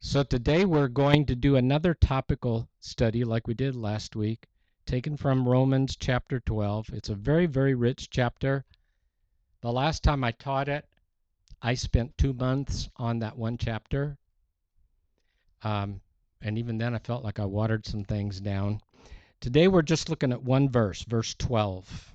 So today we're going to do another topical study like we did last week, taken from Romans chapter 12. It's a very, very rich chapter. The last time I taught it, I spent 2 months on that one chapter. And even then I felt like I watered some things down. Today we're just looking at one verse, verse 12.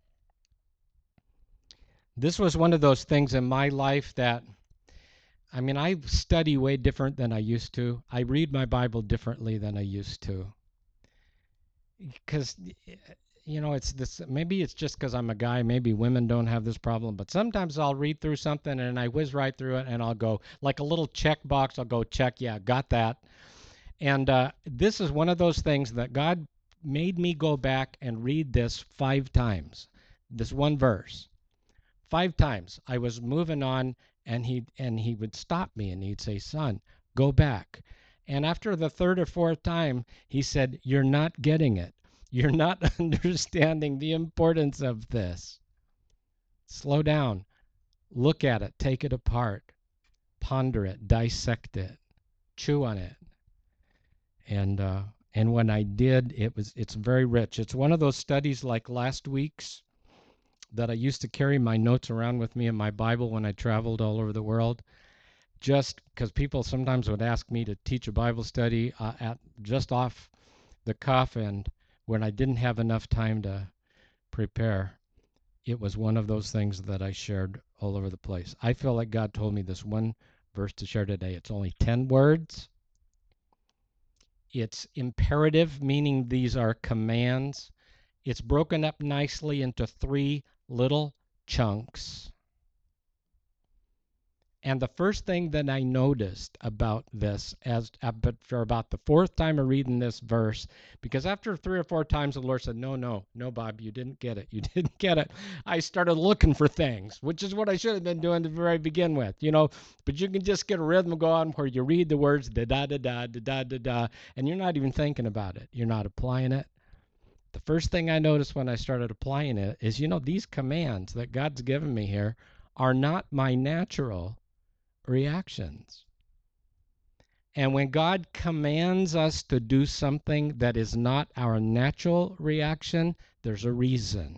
This was one of those things in my life that I study way different than I used to. I read my Bible differently than I used to. Because, it's this, maybe it's just because I'm a guy, maybe women don't have this problem, but sometimes I'll read through something and I whiz right through it and I'll go, like a little check box, I'll go check, yeah, got that. And this is one of those things that God made me go back and read this 5 times, this one verse. 5 times I was moving on, and he would stop me and he'd say, "Son, go back." And after the third or fourth time, he said, "You're not getting it. You're not understanding the importance of this. Slow down. Look at it. Take it apart. Ponder it. Dissect it. Chew on it." And when I did, it's very rich. It's one of those studies like last week's that I used to carry my notes around with me in my Bible when I traveled all over the world, just because people sometimes would ask me to teach a Bible study at just off the cuff, and when I didn't have enough time to prepare, it was one of those things that I shared all over the place. I feel like God told me this one verse to share today. It's only 10 words. It's imperative, meaning these are commands. It's broken up nicely into 3 little chunks. And the first thing that I noticed about this, but for about the 4th time of reading this verse, because after 3 or 4 times the Lord said, no, Bob, you didn't get it. You didn't get it. I started looking for things, which is what I should have been doing to very begin with, But you can just get a rhythm going where you read the words da-da-da-da, and you're not even thinking about it. You're not applying it. The first thing I noticed when I started applying it is, these commands that God's given me here are not my natural reactions. And when God commands us to do something that is not our natural reaction, there's a reason.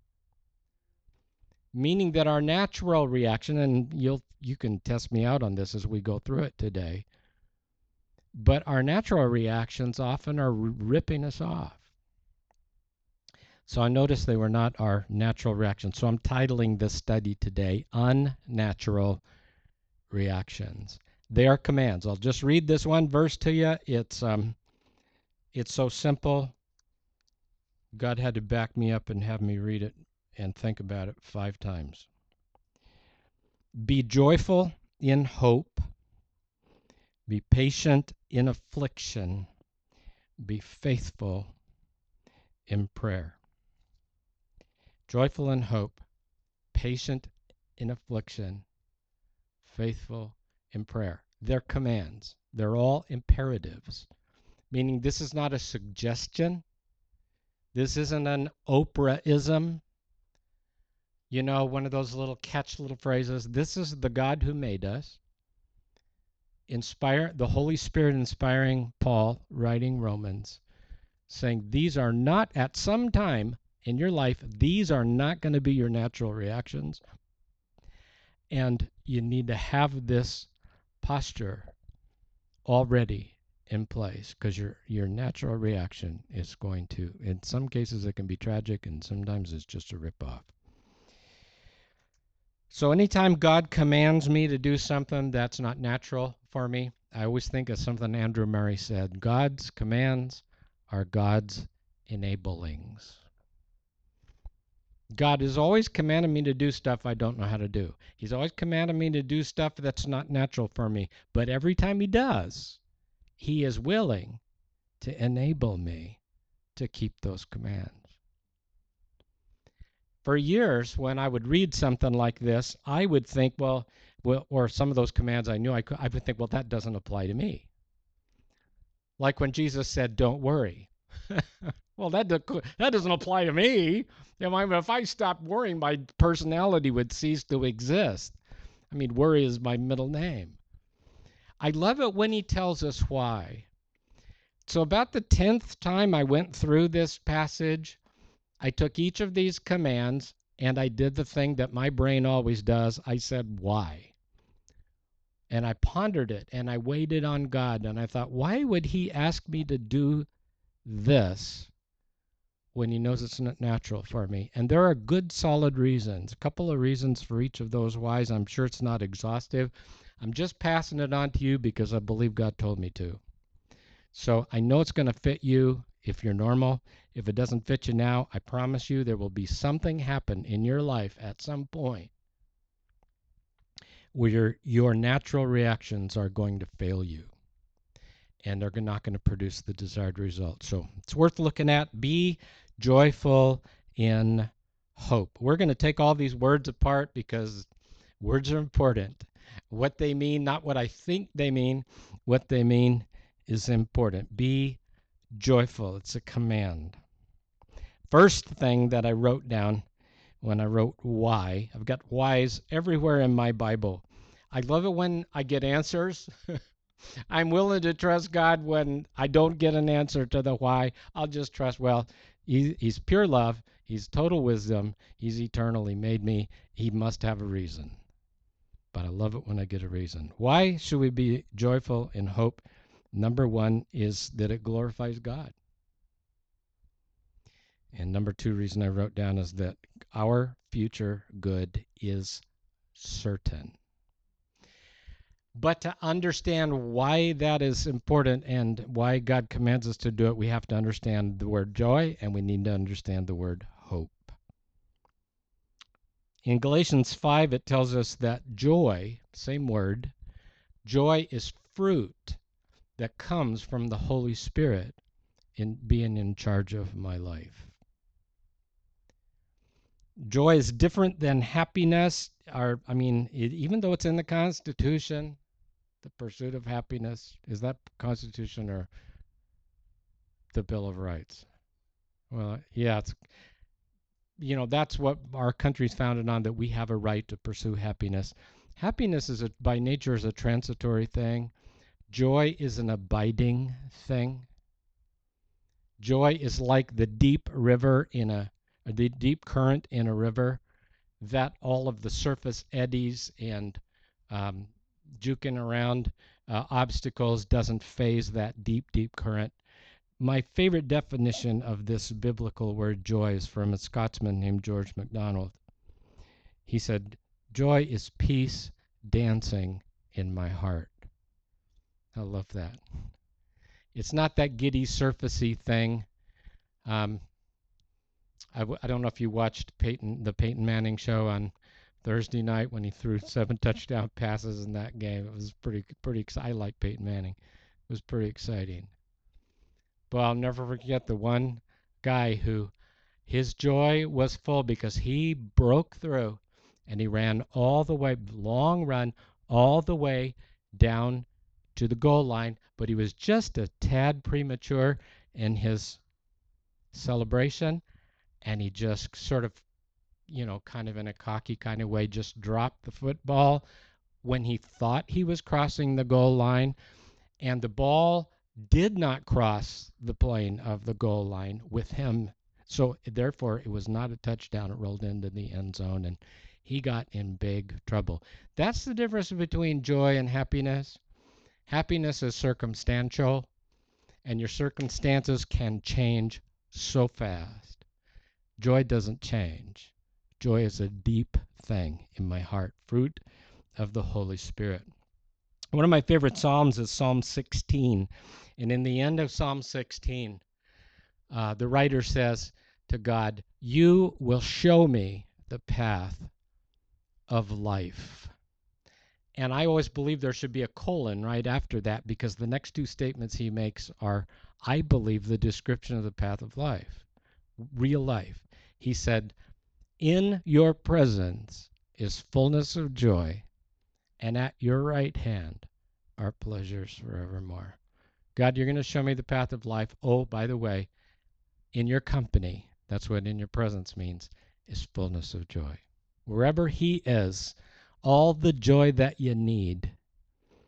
Meaning that our natural reaction, and you can test me out on this as we go through it today, but our natural reactions often are ripping us off. So I noticed they were not our natural reactions. So I'm titling this study today, Unnatural Reactions. They are commands. I'll just read this one verse to you. It's so simple. God had to back me up and have me read it and think about it 5 times. Be joyful in hope. Be patient in affliction. Be faithful in prayer. Joyful in hope, patient in affliction, faithful in prayer. They're commands. They're all imperatives, meaning this is not a suggestion. This isn't an Oprah-ism. One of those little phrases. This is the God who made us. The Holy Spirit inspiring Paul, writing Romans, saying these are not, at some time in your life, these are not going to be your natural reactions. And you need to have this posture already in place, because your natural reaction is going to, in some cases it can be tragic, and sometimes it's just a ripoff. So anytime God commands me to do something that's not natural for me, I always think of something Andrew Murray said: God's commands are God's enablings. God is always commanding me to do stuff I don't know how to do. He's always commanding me to do stuff that's not natural for me. But every time he does, he is willing to enable me to keep those commands. For years, when I would read something like this, I would think, well, or some of those commands I knew I would think, well, that doesn't apply to me. Like when Jesus said, "Don't worry." Well, that doesn't apply to me. If I stopped worrying, my personality would cease to exist. Worry is my middle name. I love it when he tells us why. So about the 10th time I went through this passage, I took each of these commands and I did the thing that my brain always does. I said, why? And I pondered it and I waited on God and I thought, why would he ask me to do this when he knows it's not natural for me? And there are good, solid reasons. A couple of reasons for each of those whys. I'm sure it's not exhaustive. I'm just passing it on to you because I believe God told me to. So I know it's going to fit you if you're normal. If it doesn't fit you now, I promise you there will be something happen in your life at some point where your natural reactions are going to fail you and they're not going to produce the desired result. So it's worth looking at. Be joyful in hope. We're going to take all these words apart because words are important. What they mean, not what I think they mean, what they mean is important. Be joyful. It's a command. First thing that I wrote down when I wrote why, I've got whys everywhere in my Bible. I love it when I get answers. I'm willing to trust God when I don't get an answer to the why. I'll just trust, well, he's pure love. He's total wisdom. He's eternal. He made me. He must have a reason. But I love it when I get a reason. Why should we be joyful in hope? Number one is that it glorifies God. And number two reason I wrote down is that our future good is certain. But to understand why that is important and why God commands us to do it, we have to understand the word joy and we need to understand the word hope. In Galatians 5, it tells us that joy, same word, joy is fruit that comes from the Holy Spirit in being in charge of my life. Joy is different than happiness. Even though it's in the Constitution, the pursuit of happiness, is that Constitution or the Bill of Rights? Well, yeah, that's what our country's founded on, that we have a right to pursue happiness. Happiness by nature is a transitory thing. Joy is an abiding thing. Joy is like the deep river the deep current in a river, that all of the surface eddies and juking around obstacles doesn't phase that deep, deep current. My favorite definition of this biblical word joy is from a Scotsman named George MacDonald. He said, joy is peace dancing in my heart. I love that. It's not that giddy, surfacey thing. I don't know if you watched the Peyton Manning show on Thursday night when he threw 7 touchdown passes in that game. It was pretty exciting. I like Peyton Manning. It was pretty exciting. But I'll never forget the one guy who his joy was full because he broke through and he ran all the way, long run, all the way down to the goal line, but he was just a tad premature in his celebration, and he just sort of, kind of in a cocky kind of way, just dropped the football when he thought he was crossing the goal line, and the ball did not cross the plane of the goal line with him. So therefore, it was not a touchdown. It rolled into the end zone, and he got in big trouble. That's the difference between joy and happiness. Happiness is circumstantial, and your circumstances can change so fast. Joy doesn't change. Joy is a deep thing in my heart, fruit of the Holy Spirit. One of my favorite Psalms is Psalm 16. And in the end of Psalm 16, the writer says to God, you will show me the path of life. And I always believe there should be a colon right after that, because the next two statements he makes are, I believe, the description of the path of life, real life. He said, in your presence is fullness of joy, and at your right hand are pleasures forevermore. God, you're going to show me the path of life. Oh, by the way, in your company, that's what in your presence means, is fullness of joy. Wherever he is, all the joy that you need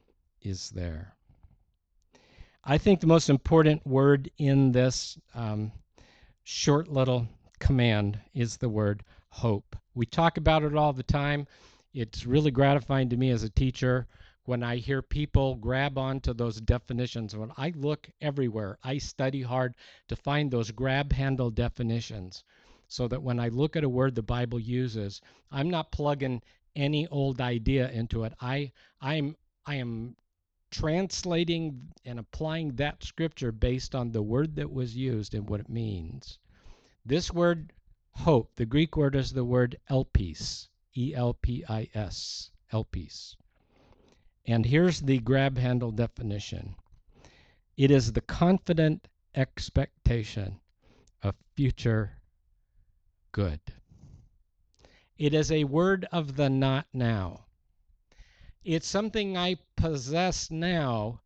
is there. I think the most important word in this short little command is the word hope. We talk about it all the time. It's really gratifying to me as a teacher when I hear people grab onto those definitions. When I look everywhere, I study hard to find those grab handle definitions so that when I look at a word the Bible uses, I'm not plugging any old idea into it. I am translating and applying that scripture based on the word that was used and what it means. This word hope, the Greek word is the word elpis, E-L-P-I-S, elpis. And here's the grab handle definition. It is the confident expectation of future good. It is a word of the not now. It's something I possess now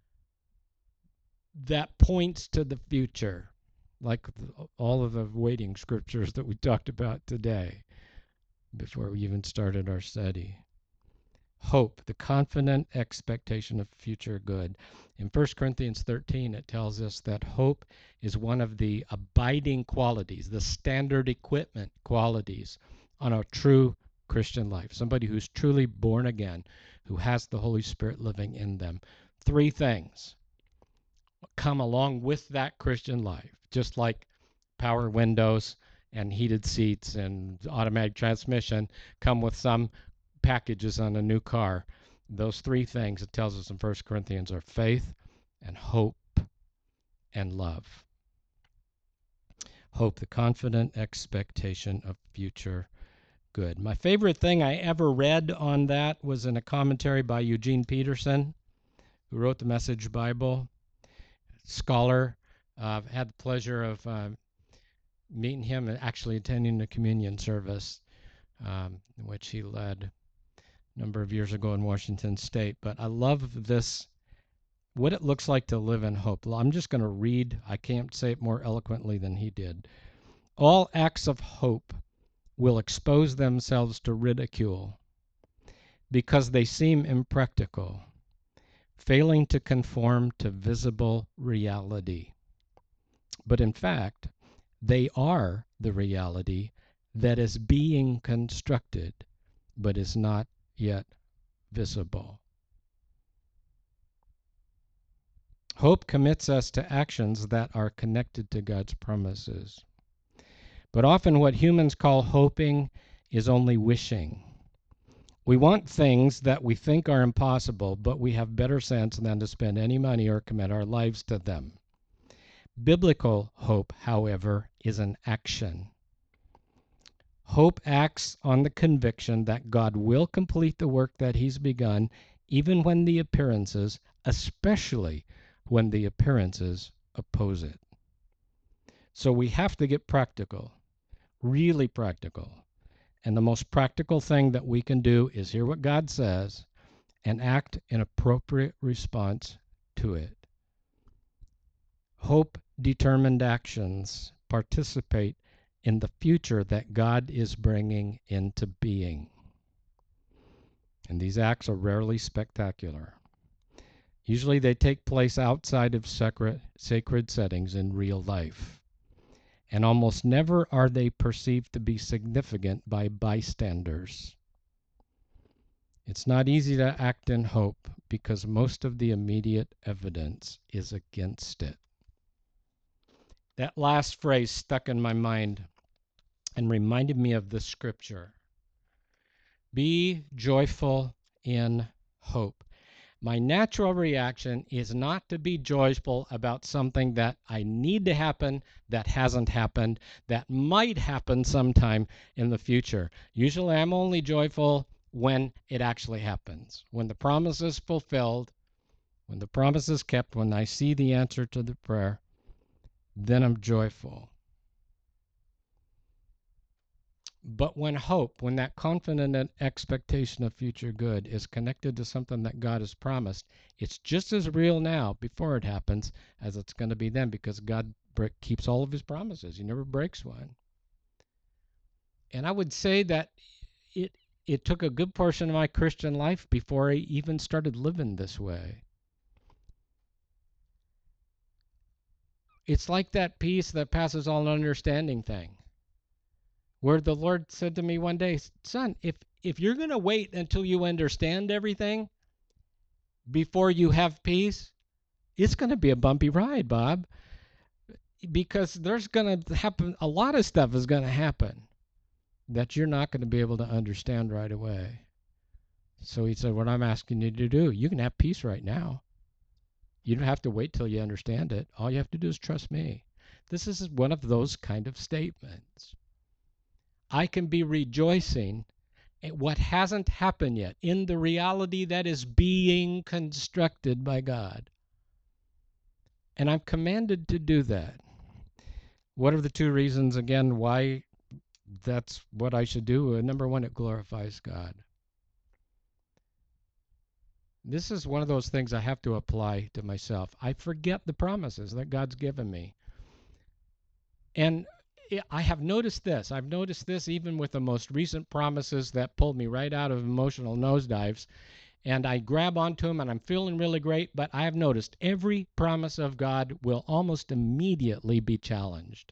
that points to the future, like all of the waiting scriptures that we talked about today before we even started our study. Hope, the confident expectation of future good. In 1 Corinthians 13, it tells us that hope is one of the abiding qualities, the standard equipment qualities on a true Christian life. Somebody who's truly born again, who has the Holy Spirit living in them. Three things come along with that Christian life, just like power windows and heated seats and automatic transmission come with some packages on a new car. Those three things, it tells us in 1 Corinthians, are faith and hope and love. Hope, the confident expectation of future good. My favorite thing I ever read on that was in a commentary by Eugene Peterson, who wrote the Message Bible. Scholar. I've had the pleasure of meeting him and actually attending the communion service, which he led a number of years ago in Washington State. But I love this, what it looks like to live in hope. I'm just going to read. I can't say it more eloquently than he did. All acts of hope will expose themselves to ridicule because they seem impractical, failing to conform to visible reality. But in fact, they are the reality that is being constructed but is not yet visible. Hope commits us to actions that are connected to God's promises. But often what humans call hoping is only wishing. We want things that we think are impossible, but we have better sense than to spend any money or commit our lives to them. Biblical hope, however, is an action. Hope acts on the conviction that God will complete the work that He's begun, even when the appearances, especially when the appearances oppose it. So we have to get practical, really practical. And the most practical thing that we can do is hear what God says and act in appropriate response to it. Hope-determined actions participate in the future that God is bringing into being. And these acts are rarely spectacular. Usually they take place outside of sacred settings in real life. And almost never are they perceived to be significant by bystanders. It's not easy to act in hope because most of the immediate evidence is against it. That last phrase stuck in my mind and reminded me of the scripture. Be joyful in hope. My natural reaction is not to be joyful about something that I need to happen, that hasn't happened, that might happen sometime in the future. Usually I'm only joyful when it actually happens, when the promise is fulfilled, when the promise is kept, when I see the answer to the prayer, then I'm joyful. But when hope, when that confident expectation of future good is connected to something that God has promised, it's just as real now before it happens as it's going to be then, because God keeps all of His promises. He never breaks one. And I would say that it took a good portion of my Christian life before I even started living this way. It's like that peace that passes all understanding thing, where the Lord said to me one day, son, if you're going to wait until you understand everything before you have peace, it's going to be a bumpy ride, Bob, because there's going to happen, a lot of stuff is going to happen that you're not going to be able to understand right away. So he said, what I'm asking you to do, you can have peace right now. You don't have to wait till you understand it. All you have to do is trust me. This is one of those kind of statements. I can be rejoicing at what hasn't happened yet in the reality that is being constructed by God. And I'm commanded to do that. What are the two reasons, again, why that's what I should do? Number one, it glorifies God. This is one of those things I have to apply to myself. I forget the promises that God's given me. And I have noticed this. I've noticed this even with the most recent promises that pulled me right out of emotional nosedives. And I grab onto them and I'm feeling really great. But I have noticed every promise of God will almost immediately be challenged.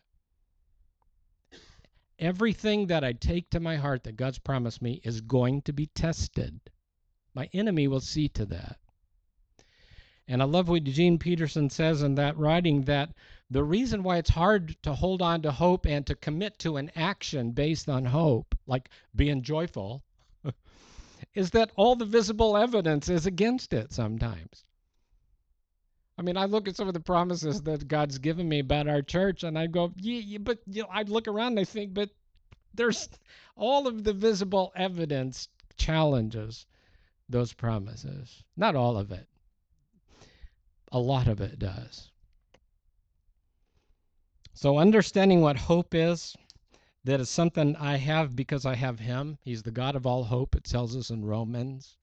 Everything that I take to my heart that God's promised me is going to be tested. My enemy will see to that. And I love what Eugene Peterson says in that writing, that the reason why it's hard to hold on to hope and to commit to an action based on hope, like being joyful, is that all the visible evidence is against it sometimes. I mean, I look at some of the promises that God's given me about our church, and I go, yeah, but I look around and I think, but there's all of the visible evidence challenges those promises. Not all of it. A lot of it does. So understanding what hope is, that is something I have because I have him. He's the God of all hope, it tells us in Romans.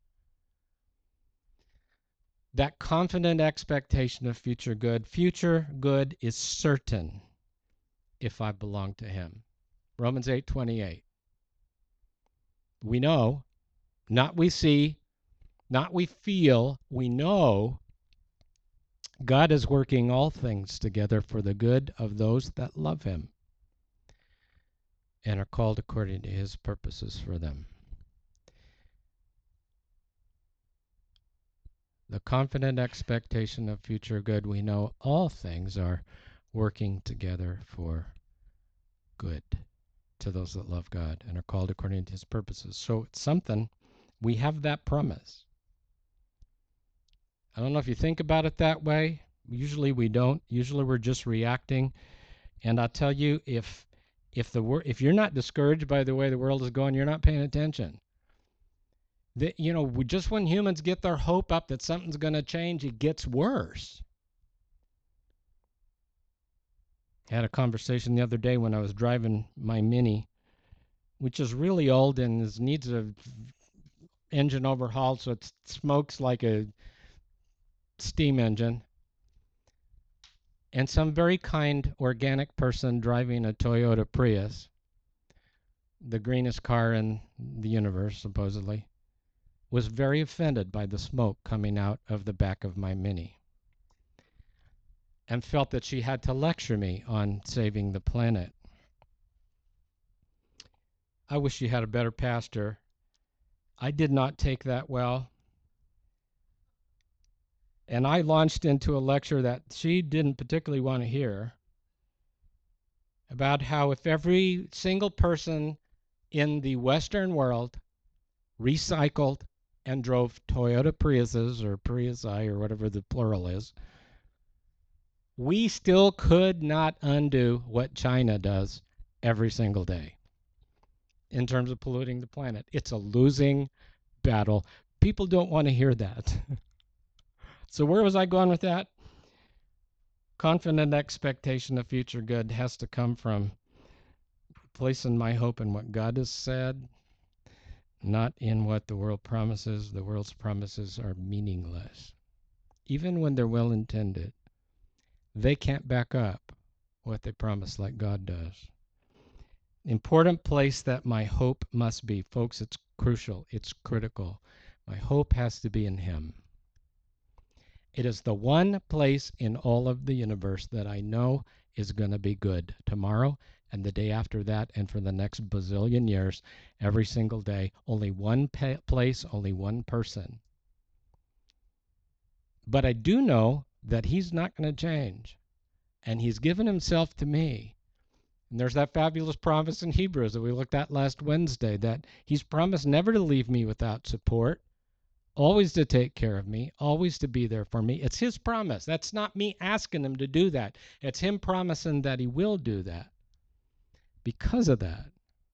That confident expectation of future good. Future good is certain if I belong to him. Romans 8:28. We know, not we see, not we feel, we know God is working all things together for the good of those that love him and are called according to his purposes for them. The confident expectation of future good, we know all things are working together for good to those that love God and are called according to his purposes. So it's something, we have that promise. I don't know if you think about it that way. Usually we don't. Usually we're just reacting. And I'll tell you, if you're not discouraged by the way the world is going, you're not paying attention. Just when humans get their hope up that something's going to change, it gets worse. I had a conversation the other day when I was driving my Mini, which is really old and needs a engine overhaul, so it smokes like a steam engine. And some very kind, organic person driving a Toyota Prius, the greenest car in the universe, supposedly, was very offended by the smoke coming out of the back of my Mini and felt that she had to lecture me on saving the planet. I wish she had a better pastor. I did not take that well. And I launched into a lecture that she didn't particularly want to hear about how if every single person in the Western world recycled and drove Toyota Priuses or Priusi or whatever the plural is, we still could not undo what China does every single day in terms of polluting the planet. It's a losing battle. People don't want to hear that. So where was I going with that? Confident expectation of future good has to come from placing my hope in what God has said, not in what the world promises. The world's promises are meaningless. Even when they're well intended, they can't back up what they promise like God does. Important place that my hope must be. Folks, it's crucial. It's critical. My hope has to be in him. It is the one place in all of the universe that I know is going to be good tomorrow and the day after that and for the next bazillion years, every single day. Only one place, only one person. But I do know that he's not going to change. And he's given himself to me. And there's that fabulous promise in Hebrews that we looked at last Wednesday, that he's promised never to leave me without support, always to take care of me, always to be there for me. It's his promise. That's not me asking him to do that. It's him promising that he will do that. Because of that,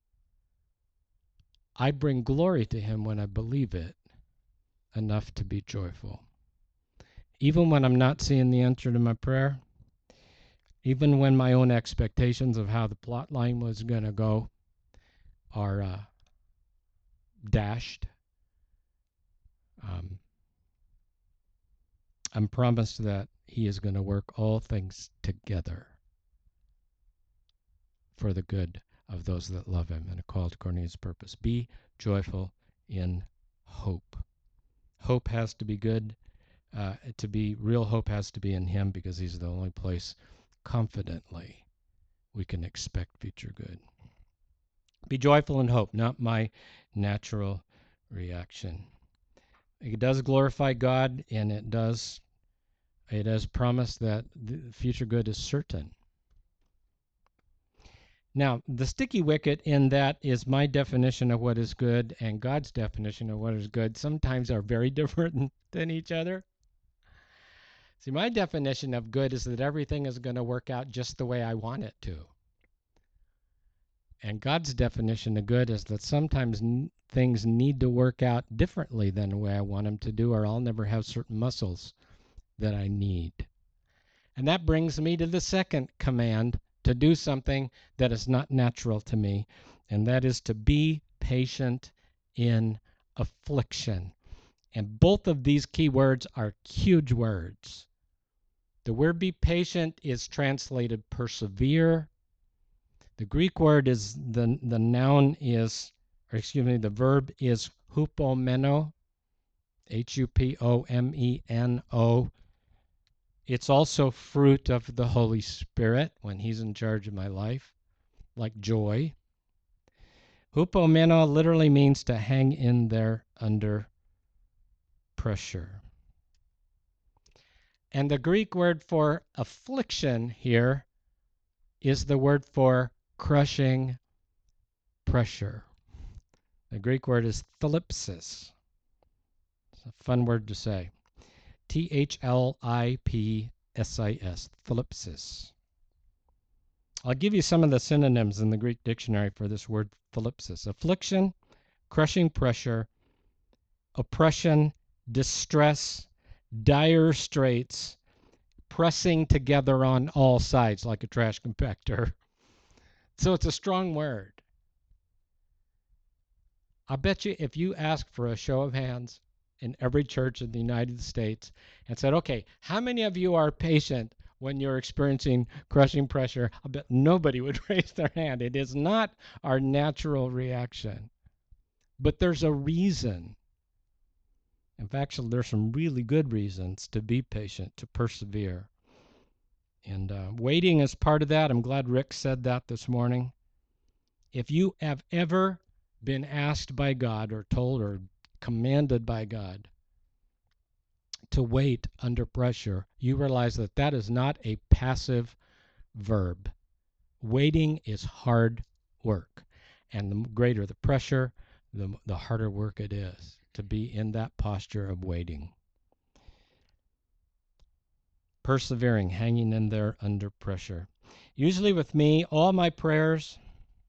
I bring glory to him when I believe it enough to be joyful. Even when I'm not seeing the answer to my prayer, even when my own expectations of how the plot line was going to go are dashed, I'm promised that he is going to work all things together for the good of those that love him and are called according to his purpose. Be joyful in hope. Hope has to be good. To be real hope has to be in him, because he's the only place confidently we can expect future good. Be joyful in hope, not my natural reaction. It does glorify God, and it has promised that the future good is certain. Now, the sticky wicket in that is my definition of what is good and God's definition of what is good sometimes are very different than each other. See, my definition of good is that everything is going to work out just the way I want it to. And God's definition of good is that sometimes things need to work out differently than the way I want them to do, or I'll never have certain muscles that I need. And that brings me to the second command, to do something that is not natural to me, and that is to be patient in affliction. And both of these key words are huge words. The word be patient is translated persevere. The Greek word is, the noun is, or excuse me, the verb is hupomeno, Hupomeno. It's also fruit of the Holy Spirit when he's in charge of my life, like joy. Hupomeno literally means to hang in there under pressure. And the Greek word for affliction here is the word for crushing pressure. The Greek word is thlipsis. It's a fun word to say. Thlipsis, thlipsis. I'll give you some of the synonyms in the Greek dictionary for this word thlipsis. Affliction, crushing pressure, oppression, distress, dire straits, pressing together on all sides like a trash compactor. So it's a strong word. I bet you if you ask for a show of hands in every church in the United States and said, okay, how many of you are patient when you're experiencing crushing pressure? I bet nobody would raise their hand. It is not our natural reaction. But there's a reason. In fact, there's some really good reasons to be patient, to persevere. And waiting is part of that. I'm glad Rick said that this morning. If you have ever been asked by God or told or commanded by God to wait under pressure, you realize that that is not a passive verb. Waiting is hard work. And the greater the pressure, the harder work it is to be in that posture of waiting. Persevering, hanging in there under pressure. Usually with me, all my prayers,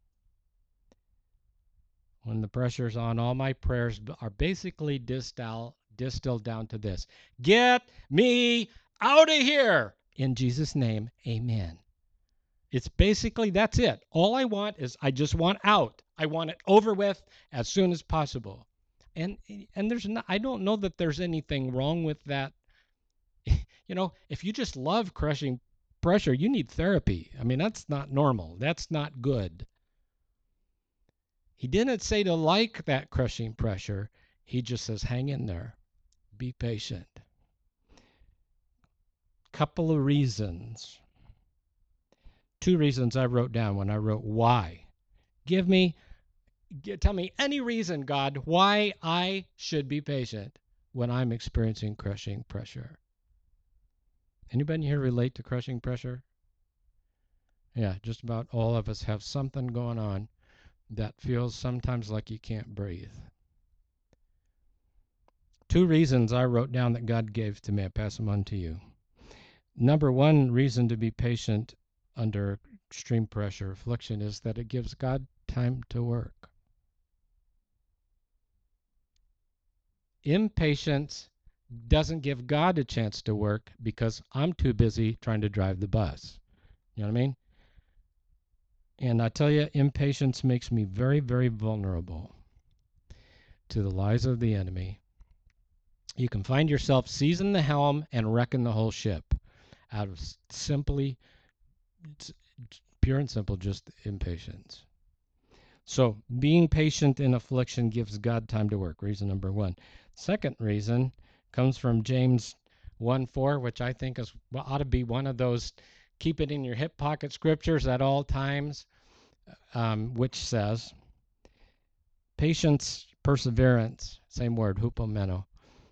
when the pressure's on, all my prayers are basically distilled down to this: get me out of here. In Jesus' name, amen. It's basically, that's it. All I want is, I just want out. I want it over with as soon as possible. And there's not, I don't know that there's anything wrong with that. You know, if you just love crushing pressure, you need therapy. I mean, that's not normal. That's not good. He didn't say to like that crushing pressure. He just says, hang in there. Be patient. Couple of reasons. 2 reasons I wrote down when I wrote why. Tell me any reason, God, why I should be patient when I'm experiencing crushing pressure. Anybody here relate to crushing pressure? Yeah, just about all of us have something going on that feels sometimes like you can't breathe. 2 reasons I wrote down that God gave to me. I pass them on to you. Number 1 reason to be patient under extreme pressure, affliction, is that it gives God time to work. Impatience doesn't give God a chance to work because I'm too busy trying to drive the bus. You know what I mean? And I tell you, impatience makes me very, very vulnerable to the lies of the enemy. You can find yourself seizing the helm and wrecking the whole ship out of simply, pure and simple, just impatience. So being patient in affliction gives God time to work. Reason number 1. Second reason comes from James 1:4, which I think ought to be one of those keep it in your hip pocket scriptures at all times, which says, patience, perseverance, same word, hupomone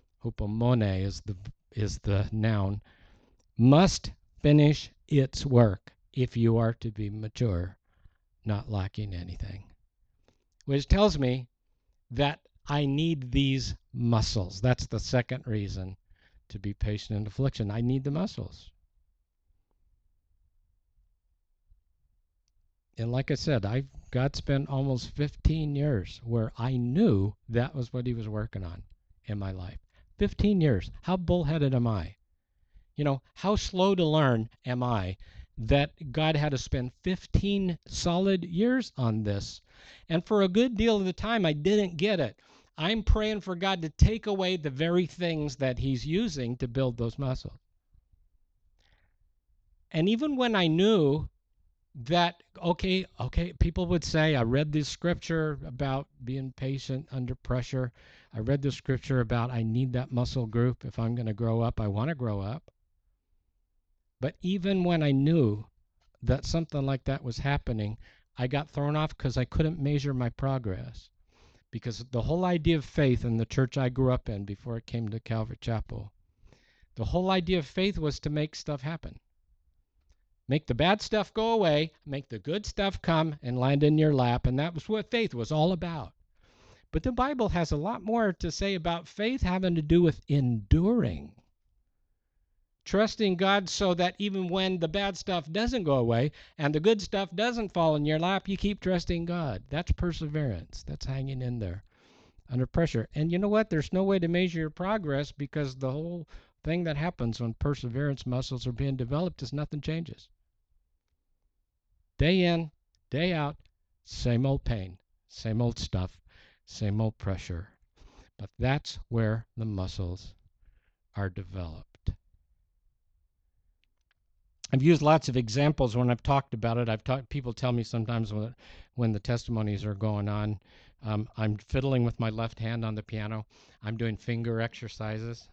is the noun, must finish its work if you are to be mature, not lacking anything. Which tells me that I need these muscles. That's the second reason to be patient in affliction. I need the muscles. And like I said, God spent almost 15 years where I knew that was what he was working on in my life. 15 years. How bullheaded am I? You know, how slow to learn am I that God had to spend 15 solid years on this? And for a good deal of the time, I didn't get it. I'm praying for God to take away the very things that he's using to build those muscles. And even when I knew that, okay, people would say, I read this scripture about being patient under pressure. I read the scripture about I need that muscle group if I'm going to grow up. I want to grow up. But even when I knew that something like that was happening, I got thrown off because I couldn't measure my progress. Because the whole idea of faith in the church I grew up in before it came to Calvary Chapel, the whole idea of faith was to make stuff happen. Make the bad stuff go away, make the good stuff come and land in your lap, and that was what faith was all about. But the Bible has a lot more to say about faith having to do with enduring. Trusting God so that even when the bad stuff doesn't go away and the good stuff doesn't fall in your lap, you keep trusting God. That's perseverance. That's hanging in there under pressure. And you know what? There's no way to measure your progress because the whole thing that happens when perseverance muscles are being developed is nothing changes. Day in, day out, same old pain, same old stuff, same old pressure. But that's where the muscles are developed. I've used lots of examples when I've talked about it. People tell me sometimes when the testimonies are going on, I'm fiddling with my left hand on the piano. I'm doing finger exercises.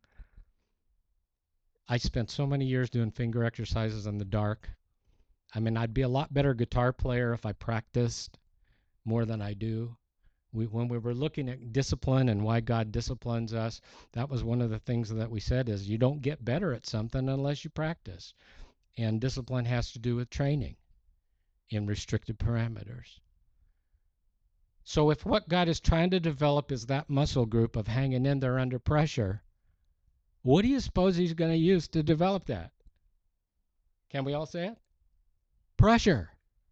I spent so many years doing finger exercises in the dark. I mean, I'd be a lot better guitar player if I practiced more than I do. When we were looking at discipline and why God disciplines us, that was one of the things that we said is you don't get better at something unless you practice. And discipline has to do with training in restricted parameters. So if what God is trying to develop is that muscle group of hanging in there under pressure, what do you suppose he's going to use to develop that? Can we all say it? Pressure.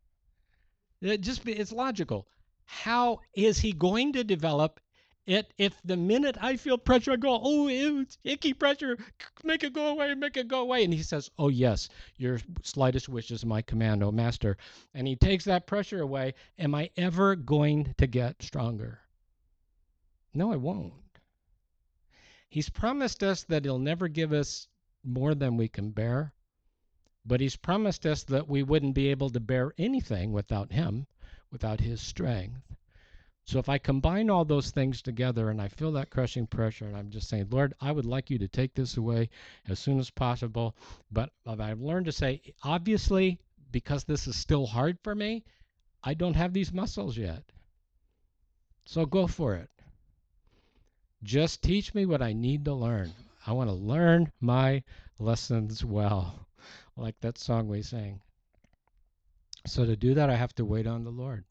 It's logical. How is he going to develop it if the minute I feel pressure, I go, oh, it's icky pressure, make it go away, make it go away. And he says, oh, yes, your slightest wish is my command, oh, master. And he takes that pressure away. Am I ever going to get stronger? No, I won't. He's promised us that he'll never give us more than we can bear. But he's promised us that we wouldn't be able to bear anything without him, without his strength. So if I combine all those things together and I feel that crushing pressure and I'm just saying, Lord, I would like you to take this away as soon as possible. But I've learned to say, obviously, because this is still hard for me, I don't have these muscles yet. So go for it. Just teach me what I need to learn. I want to learn my lessons well, like that song we sang. So to do that, I have to wait on the Lord.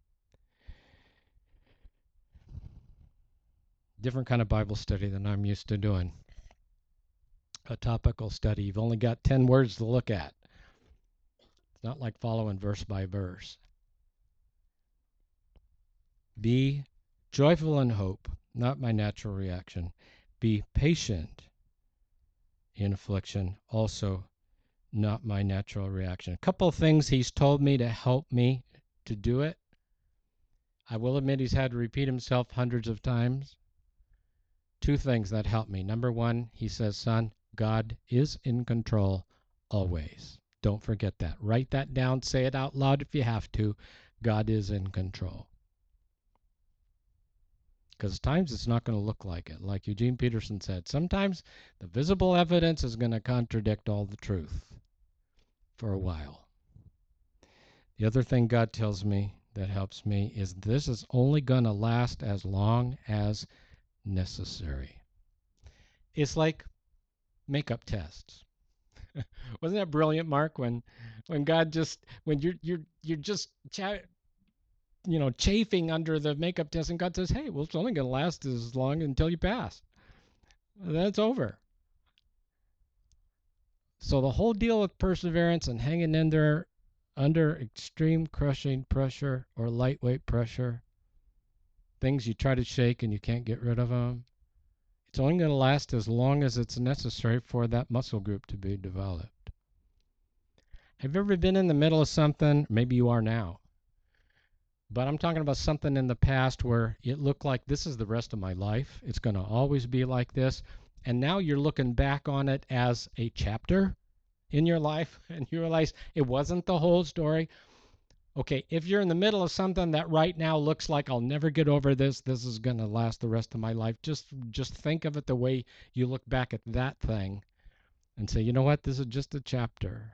Different kind of Bible study than I'm used to doing. A topical study. You've only got 10 words to look at. It's not like following verse by verse. Be joyful in hope, not my natural reaction. Be patient in affliction, also not my natural reaction. A couple of things he's told me to help me to do it. I will admit he's had to repeat himself hundreds of times. Two things that help me. Number one, he says, son, God is in control always. Don't forget that. Write that down. Say it out loud if you have to. God is in control. Because at times it's not going to look like it. Like Eugene Peterson said, sometimes the visible evidence is going to contradict all the truth for a while. The other thing God tells me that helps me is this is only going to last as long as necessary. It's like makeup tests. Wasn't that brilliant, Mark? When God just when you're just chafing under the makeup test, and God says, "Hey, well, it's only going to last as long until you pass. That's over." So the whole deal with perseverance and hanging in there under extreme crushing pressure or lightweight pressure, things you try to shake and you can't get rid of them, it's only going to last as long as it's necessary for that muscle group to be developed. Have you ever been in the middle of something? Maybe you are now. But I'm talking about something in the past where it looked like this is the rest of my life. It's going to always be like this. And now you're looking back on it as a chapter in your life and you realize it wasn't the whole story. Okay, if you're in the middle of something that right now looks like I'll never get over this, this is going to last the rest of my life, just think of it the way you look back at that thing and say, you know what, this is just a chapter.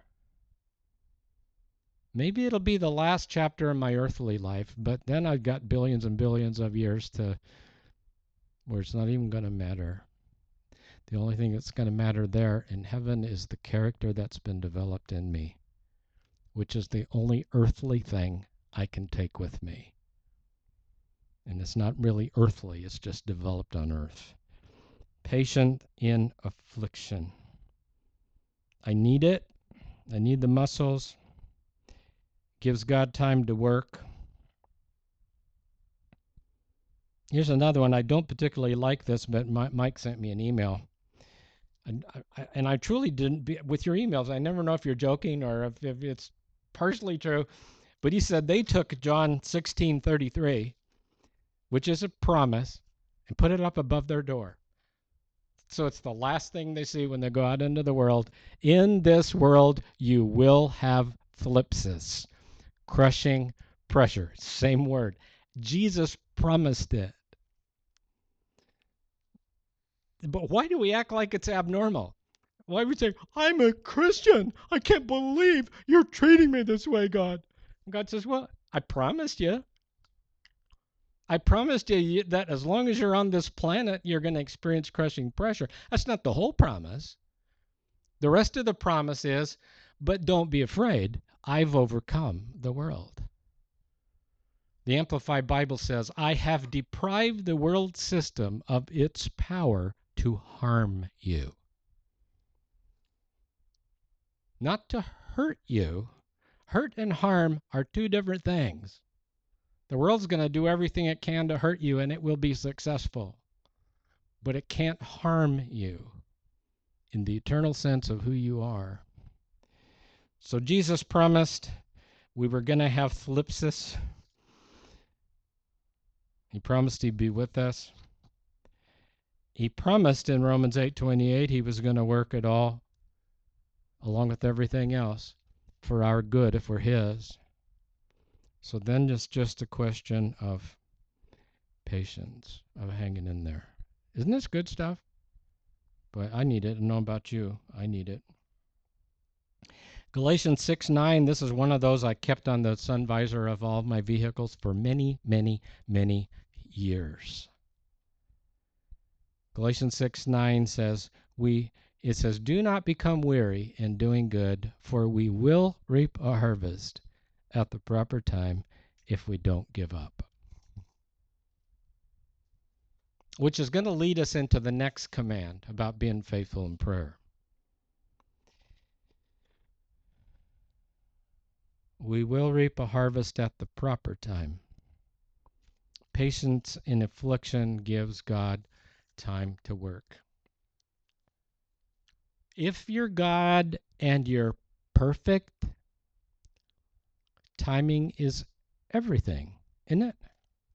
Maybe it'll be the last chapter in my earthly life, but then I've got billions and billions of years to where it's not even going to matter. The only thing that's going to matter there in heaven is the character that's been developed in me, which is the only earthly thing I can take with me. And it's not really earthly, it's just developed on earth. Patient in affliction. I need it. I need the muscles. Gives God time to work. Here's another one. I don't particularly like this, but Mike sent me an email. And I truly didn't, with your emails, I never know if you're joking or if it's partially true. But he said they took John 16:33, which is a promise, and put it up above their door. So it's the last thing they see when they go out into the world. In this world, you will have thlipsis, crushing pressure. Same word. Jesus promised it. But why do we act like it's abnormal? Why do we say, I'm a Christian. I can't believe you're treating me this way, God. And God says, well, I promised you. I promised you that as long as you're on this planet, you're going to experience crushing pressure. That's not the whole promise. The rest of the promise is, but don't be afraid. I've overcome the world. The Amplified Bible says, I have deprived the world system of its power to harm you. Not to hurt you. Hurt and harm are two different things. The world's going to do everything it can to hurt you, and it will be successful. But it can't harm you in the eternal sense of who you are. So Jesus promised we were going to have thlipsis. He promised he'd be with us. He promised in Romans 8:28 he was going to work it all, along with everything else, for our good if we're his. So then it's just a question of patience, of hanging in there. Isn't this good stuff? But I need it. I don't know about you. I need it. Galatians 6:9. This is one of those I kept on the sun visor of all my vehicles for many, many, many years. Galatians 6:9 says, it says, do not become weary in doing good, for we will reap a harvest at the proper time if we don't give up. Which is going to lead us into the next command about being faithful in prayer. We will reap a harvest at the proper time. Patience in affliction gives God time to work. If you're God and you're perfect, timing is everything, isn't it?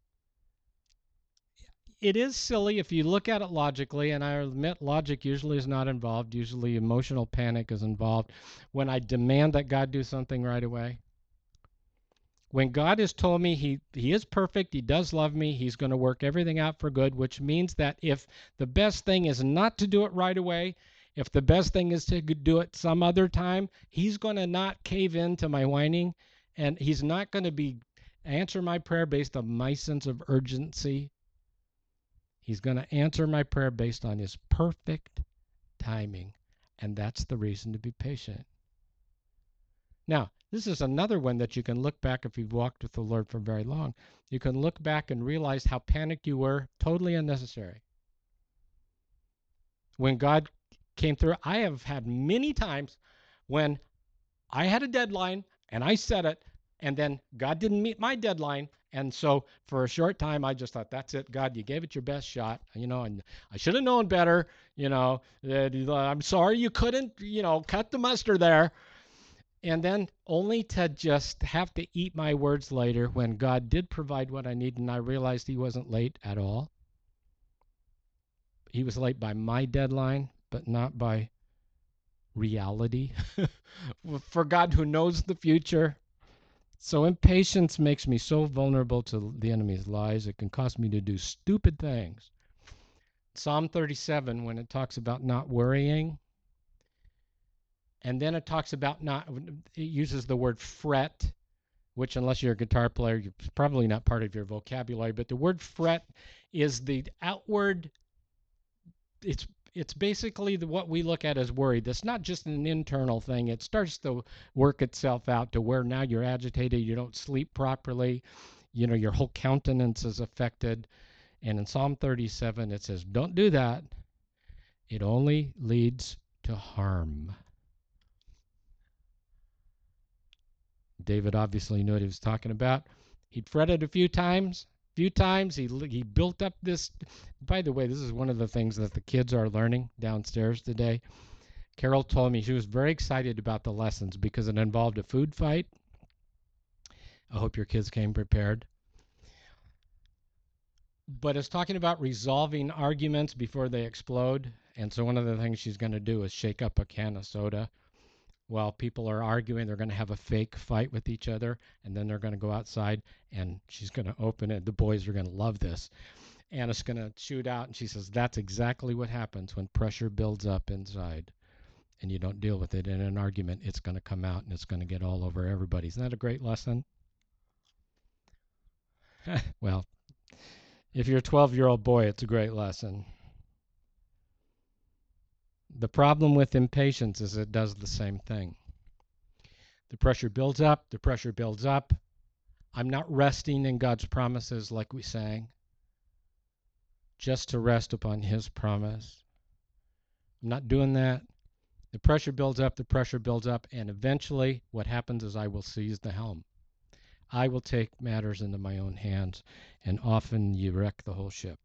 It is silly if you look at it logically, and I admit logic usually is not involved. Usually emotional panic is involved when I demand that God do something right away. When God has told me he is perfect, he does love me, he's going to work everything out for good, which means that if the best thing is not to do it right away, if the best thing is to do it some other time, he's going to not cave in to my whining, and he's not going to answer my prayer based on my sense of urgency. He's going to answer my prayer based on his perfect timing, and that's the reason to be patient. Now, this is another one that you can look back if you've walked with the Lord for very long. You can look back and realize how panicked you were, totally unnecessary. When God came through, I have had many times when I had a deadline and I set it, and then God didn't meet my deadline. And so for a short time, I just thought, that's it, God, you gave it your best shot, and I should have known better, I'm sorry you couldn't, cut the mustard there. And then only to just have to eat my words later when God did provide what I needed, and I realized he wasn't late at all. He was late by my deadline, but not by reality. For God who knows the future. So impatience makes me so vulnerable to the enemy's lies. It can cause me to do stupid things. Psalm 37, when it talks about not worrying, and then it talks about it uses the word fret, which unless you're a guitar player, you're probably not part of your vocabulary. But the word fret is the outward, it's basically what we look at as worry. That's not just an internal thing. It starts to work itself out to where now you're agitated, you don't sleep properly, your whole countenance is affected. And in Psalm 37, it says, don't do that. It only leads to harm. David obviously knew what he was talking about. He'd fretted a few times. He built up this. By the way, this is one of the things that the kids are learning downstairs today. Carol told me she was very excited about the lessons because it involved a food fight. I hope your kids came prepared. But it's talking about resolving arguments before they explode. And so one of the things she's going to do is shake up a can of soda. While people are arguing, they're going to have a fake fight with each other, and then they're going to go outside, and she's going to open it. The boys are going to love this. And it's going to shoot out, and she says, that's exactly what happens when pressure builds up inside, and you don't deal with it in an argument. It's going to come out, and it's going to get all over everybody. Isn't that a great lesson? Well, if you're a 12-year-old boy, it's a great lesson. The problem with impatience is it does the same thing. The pressure builds up. I'm not resting in God's promises like we sang, just to rest upon his promise. I'm not doing that. The pressure builds up, and eventually what happens is I will seize the helm. I will take matters into my own hands, and often you wreck the whole ship.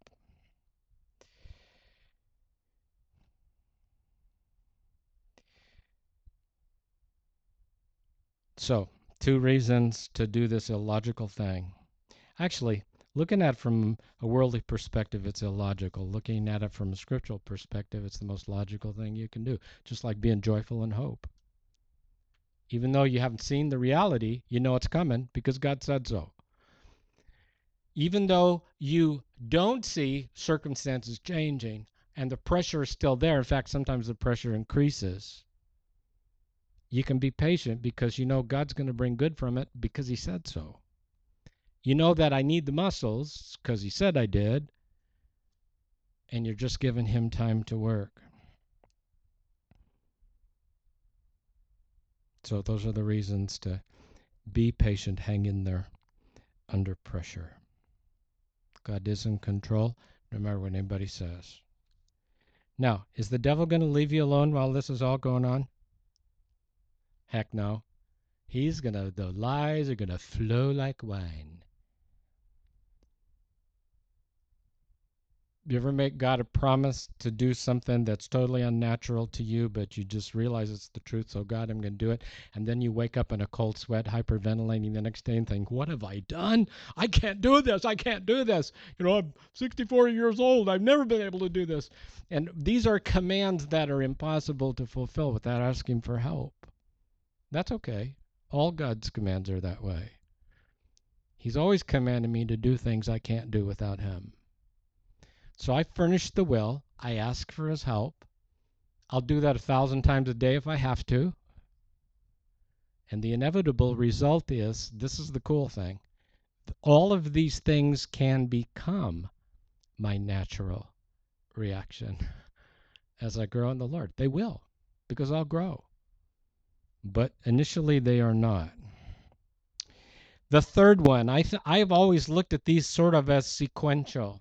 So, 2 reasons to do this illogical thing. Actually, looking at it from a worldly perspective, it's illogical. Looking at it from a scriptural perspective, it's the most logical thing you can do. Just like being joyful in hope. Even though you haven't seen the reality, you know it's coming because God said so. Even though you don't see circumstances changing and the pressure is still there, in fact, sometimes the pressure increases, you can be patient because you know God's going to bring good from it because he said so. You know that I need the muscles because he said I did, and you're just giving him time to work. So those are the reasons to be patient, hang in there under pressure. God is in control, no matter what anybody says. Now, is the devil going to leave you alone while this is all going on? Heck no. The lies are going to flow like wine. You ever make God a promise to do something that's totally unnatural to you, but you just realize it's the truth, so God, I'm going to do it. And then you wake up in a cold sweat, hyperventilating the next day and think, what have I done? I can't do this. I can't do this. I'm 64 years old. I've never been able to do this. And these are commands that are impossible to fulfill without asking for help. That's okay. All God's commands are that way. He's always commanded me to do things I can't do without him. So I furnish the will. I ask for his help. I'll do that 1,000 times a day if I have to. And the inevitable result is, this is the cool thing, all of these things can become my natural reaction as I grow in the Lord. They will, because I'll grow. But initially they are not. The third one, I've always looked at these sort of as sequential.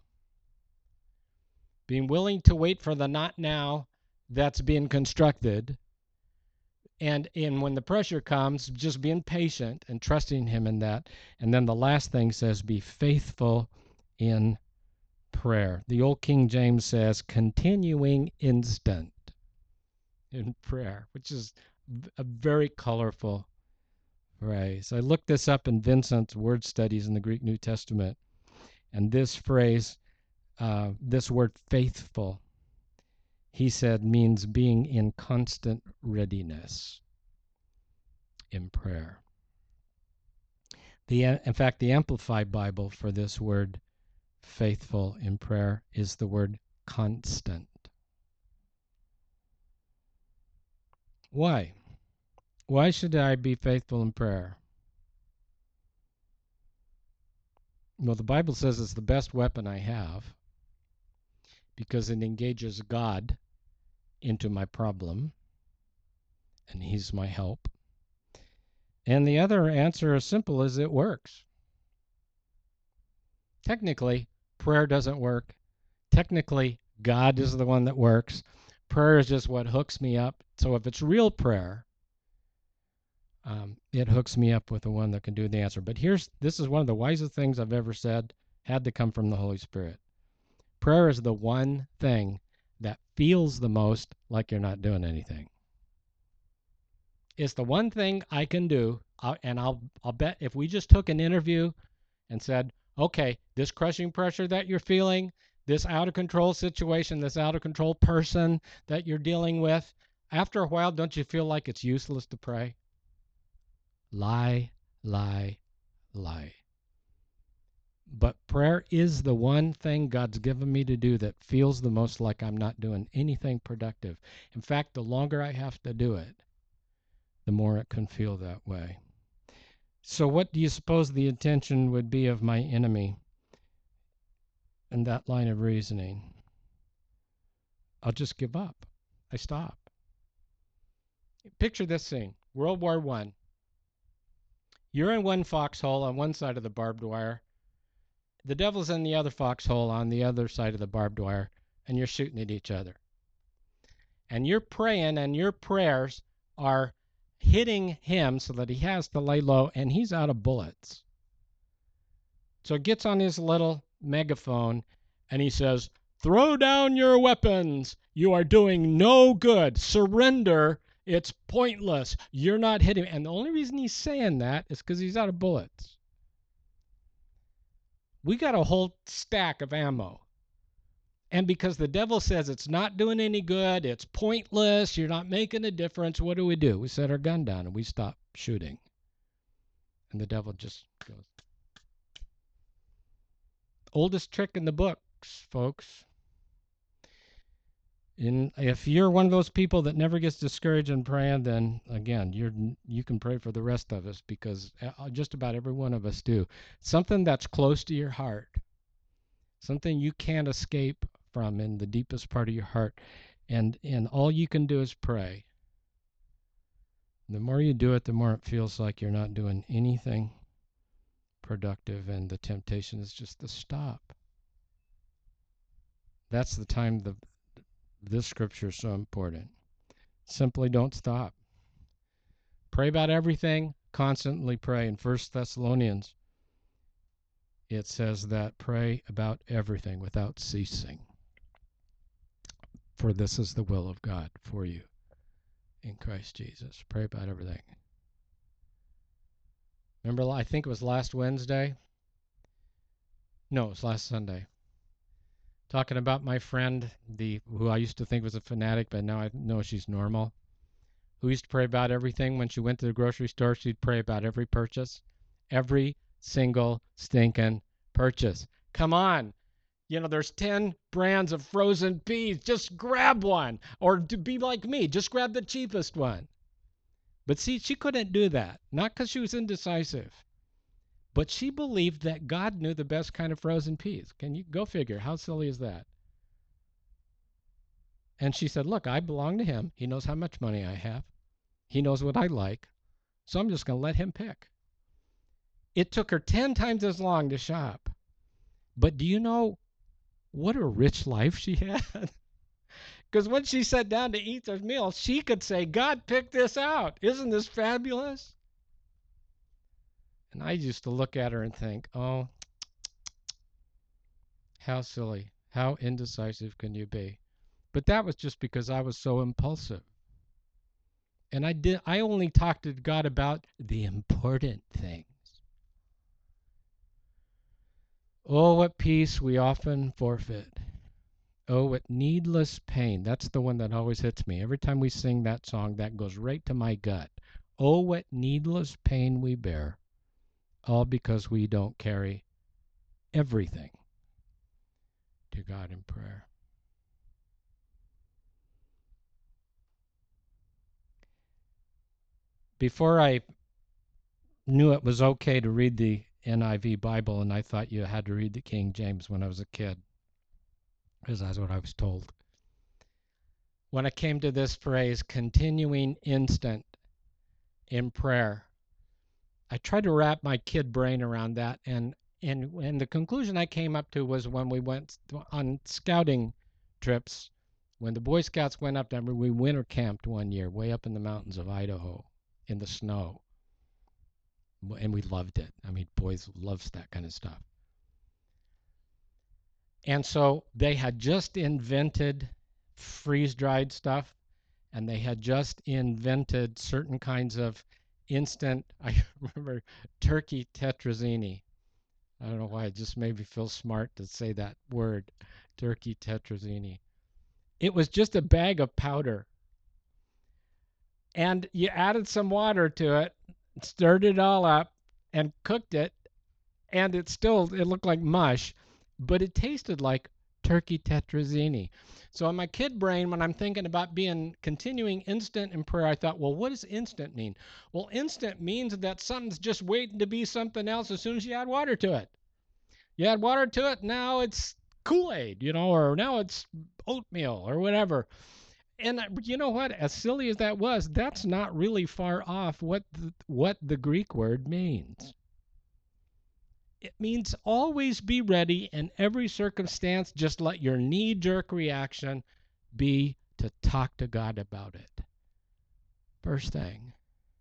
Being willing to wait for the not now that's being constructed. And when the pressure comes, just being patient and trusting him in that. And then the last thing says, be faithful in prayer. The old King James says, continuing instant in prayer, which is a very colorful phrase. I looked this up in Vincent's word studies in the Greek New Testament. And this phrase, this word faithful, he said, means being in constant readiness in prayer. In fact, the Amplified Bible for this word faithful in prayer is the word constant. Why? Why should I be faithful in prayer? Well, the Bible says it's the best weapon I have because it engages God into my problem, and he's my help. And the other answer is simple as it works. Technically, prayer doesn't work. Technically, God is the one that works. Prayer is just what hooks me up. So if it's real prayer, it hooks me up with the one that can do the answer. But this is one of the wisest things I've ever said, had to come from the Holy Spirit. Prayer is the one thing that feels the most like you're not doing anything. It's the one thing I can do, and I'll bet if we just took an interview and said, okay, this crushing pressure that you're feeling, this out of control situation, this out of control person that you're dealing with, after a while, don't you feel like it's useless to pray? Lie, lie, lie. But prayer is the one thing God's given me to do that feels the most like I'm not doing anything productive. In fact, the longer I have to do it, the more it can feel that way. So what do you suppose the intention would be of my enemy in that line of reasoning? I'll just give up. I stop. Picture this scene. World War I. You're in one foxhole on one side of the barbed wire. The devil's in the other foxhole on the other side of the barbed wire, and you're shooting at each other. And you're praying, and your prayers are hitting him so that he has to lay low, and he's out of bullets. So he gets on his little megaphone, and he says, throw down your weapons. You are doing no good. Surrender. It's pointless. You're not hitting. And the only reason he's saying that is because he's out of bullets. We got a whole stack of ammo. And because the devil says it's not doing any good, it's pointless, you're not making a difference, what do? We set our gun down and we stop shooting. And the devil just goes. Oldest trick in the books, folks. If you're one of those people that never gets discouraged in praying, then again, you can pray for the rest of us, because just about every one of us do. Something that's close to your heart, something you can't escape from in the deepest part of your heart, and all you can do is pray. The more you do it, the more it feels like you're not doing anything productive, and the temptation is just to stop. That's the time this scripture is so important. Simply don't stop. Pray about everything, constantly pray. In 1 Thessalonians, it says that pray about everything without ceasing. For this is the will of God for you in Christ Jesus. Pray about everything. Remember, I think it was last Wednesday? No, it was last Sunday. Talking about my friend, who I used to think was a fanatic, but now I know she's normal, who used to pray about everything. When she went to the grocery store, she'd pray about every purchase. Every single stinking purchase. Come on. There's 10 brands of frozen peas. Just grab one. Or to be like me, just grab the cheapest one. But see, she couldn't do that. Not because she was indecisive, but she believed that God knew the best kind of frozen peas. Can you go figure? How silly is that? And she said, look, I belong to him. He knows how much money I have. He knows what I like. So I'm just going to let him pick. It took her 10 times as long to shop. But do you know what a rich life she had? Because when she sat down to eat her meal, she could say, God picked this out. Isn't this fabulous? And I used to look at her and think, oh, how silly. How indecisive can you be? But that was just because I was so impulsive. And I only talked to God about the important things. Oh, what peace we often forfeit. Oh, what needless pain. That's the one that always hits me. Every time we sing that song, that goes right to my gut. Oh, what needless pain we bear, all because we don't carry everything to God in prayer. Before I knew it was okay to read the NIV Bible, and I thought you had to read the King James when I was a kid, because that's what I was told. When I came to this phrase, continuing instant in prayer, I tried to wrap my kid brain around that, and the conclusion I came up to was when we went on scouting trips, when the Boy Scouts went up there, we winter camped one year way up in the mountains of Idaho in the snow. And we loved it. I mean, boys loves that kind of stuff. And so they had just invented freeze-dried stuff, and they had just invented certain kinds of instant, I remember turkey tetrazzini. I don't know why, it just made me feel smart to say that word, turkey tetrazzini. It was just a bag of powder. And you added some water to it, stirred it all up, and cooked it, and it looked like mush, but it tasted like turkey tetrazzini. So in my kid brain, when I'm thinking about continuing instant in prayer, I thought, well, what does instant mean? Well, instant means that something's just waiting to be something else as soon as you add water to it. You add water to it, now it's Kool-Aid, or now it's oatmeal or whatever. And you know what? As silly as that was, that's not really far off what the Greek word means. It means always be ready in every circumstance. Just let your knee-jerk reaction be to talk to God about it. First thing.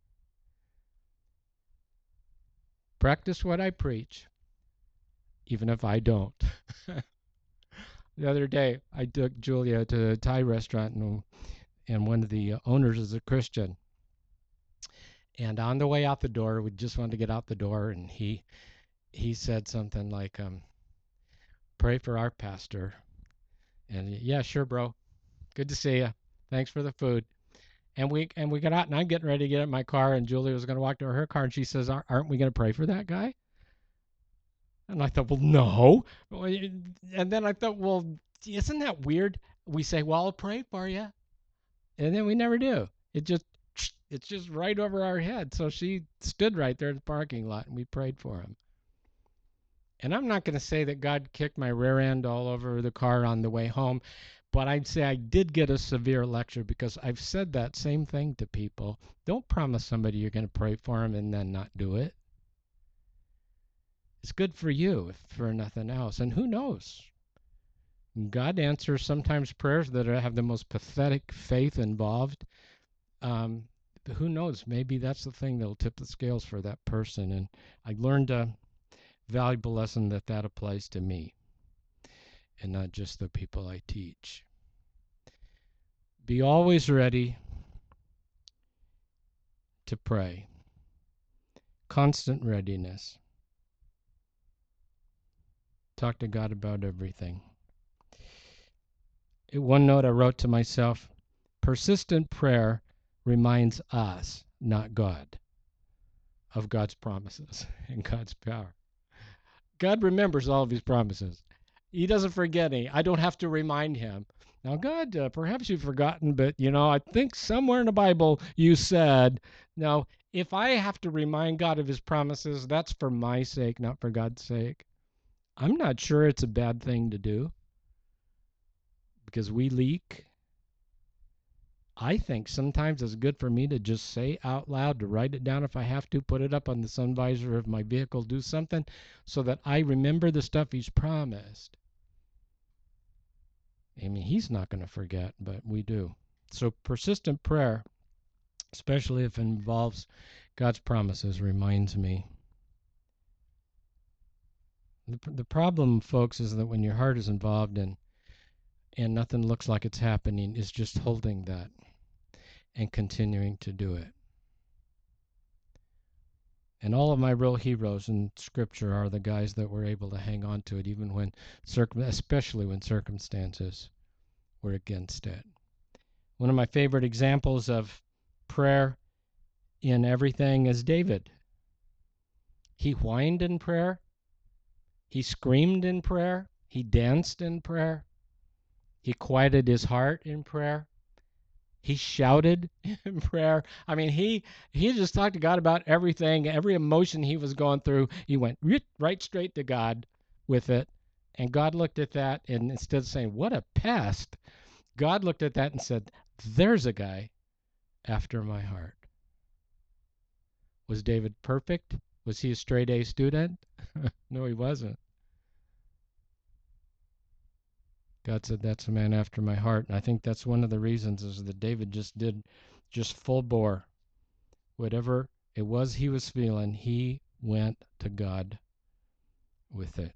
Practice what I preach, even if I don't. The other day, I took Julia to a Thai restaurant, and one of the owners is a Christian. And on the way out the door, we just wanted to get out the door, and he said something like, pray for our pastor. And yeah, sure, bro. Good to see you. Thanks for the food. And we got out, and I'm getting ready to get in my car, and Julia was going to walk to her car, and she says, aren't we going to pray for that guy? And I thought, well, no. And then I thought, well, isn't that weird? We say, well, I'll pray for you. And then we never do. It's just right over our head. So she stood right there in the parking lot and we prayed for him. And I'm not going to say that God kicked my rear end all over the car on the way home, but I'd say I did get a severe lecture because I've said that same thing to people. Don't promise somebody you're going to pray for them and then not do it. It's good for you, if for nothing else. And who knows? God answers sometimes prayers that have the most pathetic faith involved. Who knows? Maybe that's the thing that'll tip the scales for that person. And I learned a valuable lesson that applies to me and not just the people I teach. Be always ready to pray. Constant readiness. Talk to God about everything. One note I wrote to myself, persistent prayer reminds us, not God, of God's promises and God's power. God remembers all of his promises. He doesn't forget any. I don't have to remind him. Now, God, perhaps you've forgotten, but, I think somewhere in the Bible you said, now, if I have to remind God of his promises, that's for my sake, not for God's sake. I'm not sure it's a bad thing to do because we leak. I think sometimes it's good for me to just say out loud, to write it down if I have to, put it up on the sun visor of my vehicle, do something so that I remember the stuff he's promised. I mean, he's not going to forget, but we do. So persistent prayer, especially if it involves God's promises, reminds me. The problem, folks, is that when your heart is involved and nothing looks like it's happening, is just holding that and continuing to do it. And all of my real heroes in Scripture are the guys that were able to hang on to it, even when, especially when circumstances were against it. One of my favorite examples of prayer in everything is David. He whined in prayer. He screamed in prayer. He danced in prayer. He quieted his heart in prayer. He shouted in prayer. I mean, he just talked to God about everything, every emotion he was going through. He went right straight to God with it. And God looked at that, and instead of saying, what a pest, God looked at that and said, there's a guy after my heart. Was David perfect? Was he a straight A student? No, he wasn't. God said, that's a man after my heart. And I think that's one of the reasons is that David just full bore. Whatever it was he was feeling, he went to God with it.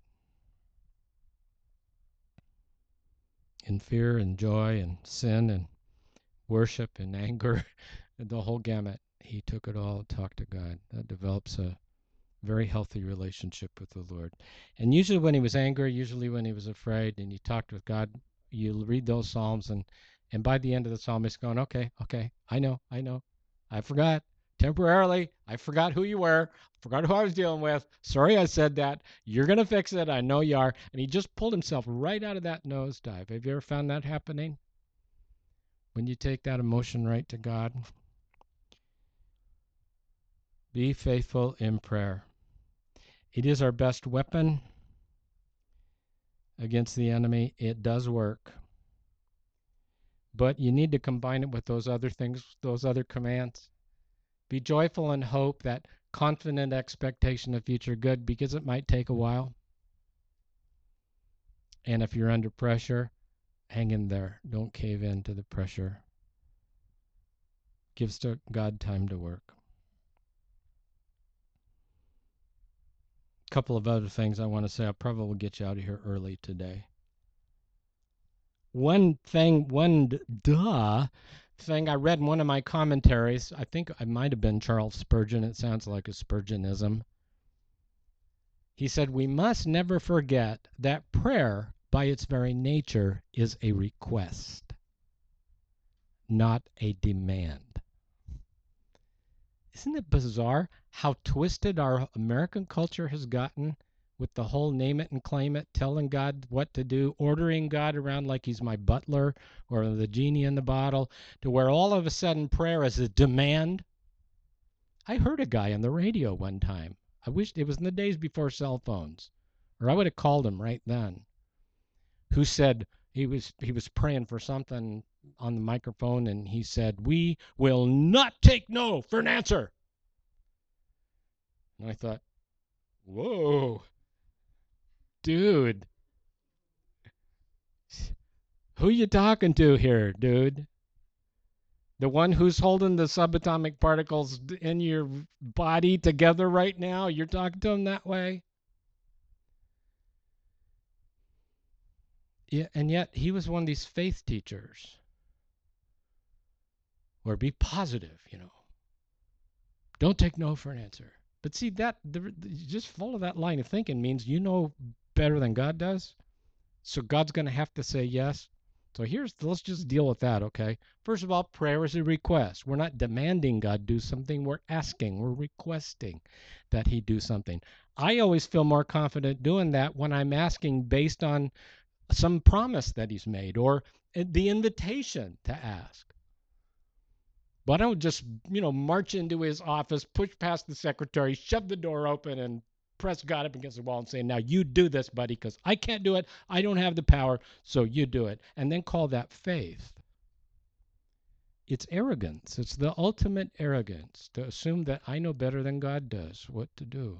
In fear and joy and sin and worship and anger, the whole gamut. He took it all, talked to God. That develops a very healthy relationship with the Lord. And usually when he was angry, usually when he was afraid, and you talked with God, you read those Psalms, and by the end of the Psalm, he's going, okay, I know, I forgot. Temporarily, I forgot who you were, forgot who I was dealing with. Sorry I said that. You're going to fix it. I know you are. And he just pulled himself right out of that nosedive. Have you ever found that happening? When you take that emotion right to God? Be faithful in prayer. It is our best weapon against the enemy. It does work. But you need to combine it with those other things, those other commands. Be joyful in hope, that confident expectation of future good, because it might take a while. And if you're under pressure, hang in there. Don't cave in to the pressure. Give God time to work. A couple of other things I want to say. I'll probably get you out of here early today. One thing I read in one of my commentaries, I think I might have been Charles Spurgeon. It sounds like a Spurgeonism. He said, we must never forget that prayer, by its very nature, is a request, not a demand. Isn't it bizarre how twisted our American culture has gotten with the whole name it and claim it, telling God what to do, ordering God around like he's my butler or the genie in the bottle, to where all of a sudden prayer is a demand. I heard a guy on the radio one time. I wish it was in the days before cell phones, or I would have called him right then, who said he was praying for something on the microphone, and he said, "We will not take no for an answer." And I thought, whoa, dude, who you talking to here, dude? The one who's holding the subatomic particles in your body together right now? You're talking to him that way? Yeah, and yet he was one of these faith teachers. Or be positive. Don't take no for an answer. But see, just follow that line of thinking means you know better than God does. So God's going to have to say yes. So let's just deal with that, okay? First of all, prayer is a request. We're not demanding God do something. We're asking, we're requesting that he do something. I always feel more confident doing that when I'm asking based on some promise that he's made or the invitation to ask. But I don't just, march into his office, push past the secretary, shove the door open, and press God up against the wall and say, now you do this, buddy, because I can't do it. I don't have the power, so you do it. And then call that faith. It's arrogance. It's the ultimate arrogance to assume that I know better than God does what to do.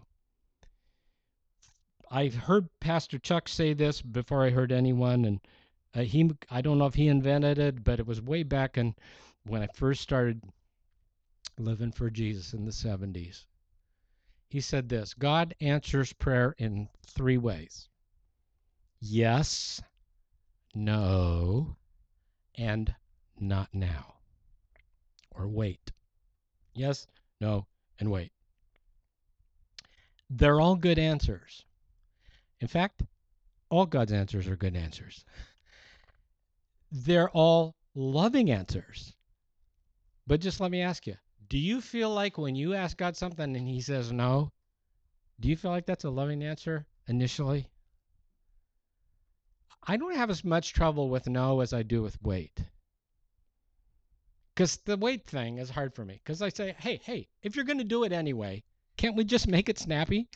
I heard Pastor Chuck say this before I heard anyone, and I don't know if he invented it, but it was way back when I first started living for Jesus in the 70s. He said this: God answers prayer in 3 ways. Yes, no, and not now. Or wait. Yes, no, and wait. They're all good answers. In fact, all God's answers are good answers. They're all loving answers. But just let me ask you, do you feel like when you ask God something and he says no, do you feel like that's a loving answer initially? I don't have as much trouble with no as I do with wait. Because the wait thing is hard for me. Because I say, hey, if you're going to do it anyway, can't we just make it snappy?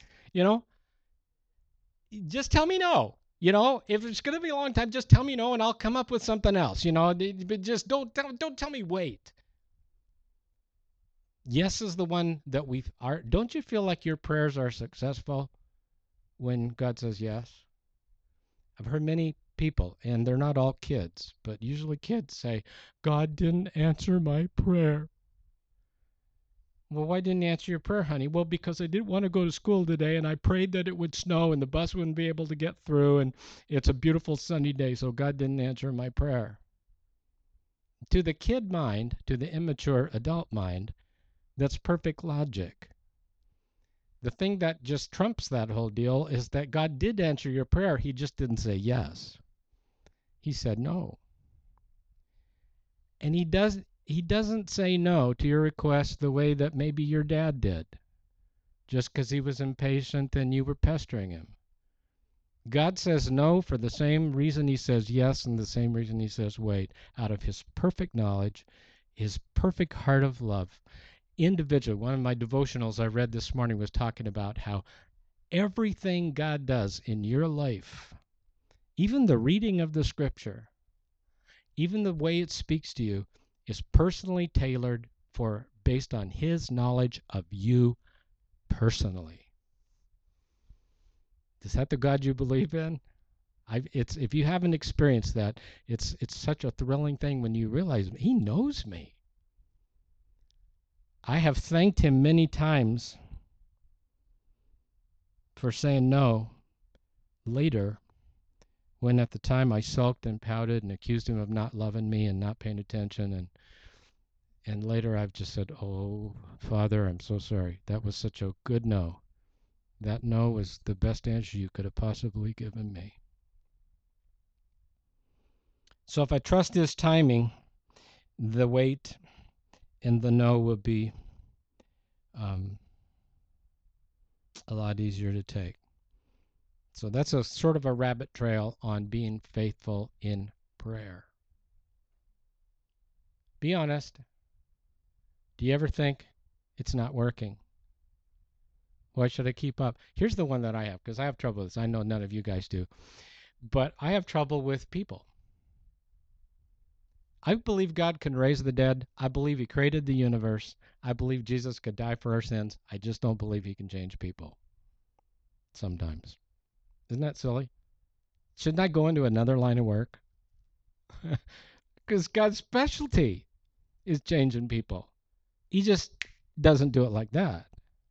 Just tell me no. If it's going to be a long time, just tell me no, and I'll come up with something else. But just don't tell me wait. Yes is the one that we are. Don't you feel like your prayers are successful when God says yes? I've heard many people, and they're not all kids, but usually kids say, God didn't answer my prayer. Well, why didn't he answer your prayer, honey? Well, because I didn't want to go to school today, and I prayed that it would snow and the bus wouldn't be able to get through, and it's a beautiful sunny day, so God didn't answer my prayer. To the kid mind, to the immature adult mind, that's perfect logic. The thing that just trumps that whole deal is that God did answer your prayer. He just didn't say yes. He said no. And he doesn't say no to your request the way that maybe your dad did, just because he was impatient and you were pestering him. God says no for the same reason he says yes and the same reason he says wait, out of his perfect knowledge, his perfect heart of love. Individually, one of my devotionals I read this morning was talking about how everything God does in your life, even the reading of the scripture, even the way it speaks to you, is personally tailored based on his knowledge of you personally. Is that the God you believe in? If you haven't experienced that, it's such a thrilling thing when you realize he knows me. I have thanked him many times for saying no later, when at the time I sulked and pouted and accused him of not loving me and not paying attention, and later I've just said, oh, Father, I'm so sorry. That was such a good no. That no was the best answer you could have possibly given me. So if I trust his timing, the wait and the no will be a lot easier to take. So that's a sort of a rabbit trail on being faithful in prayer. Be honest. Do you ever think it's not working? Why should I keep up? Here's the one that I have, because I have trouble with this. I know none of you guys do. But I have trouble with people. I believe God can raise the dead. I believe he created the universe. I believe Jesus could die for our sins. I just don't believe he can change people sometimes. Isn't that silly? Shouldn't I go into another line of work? Because God's specialty is changing people. He just doesn't do it like that.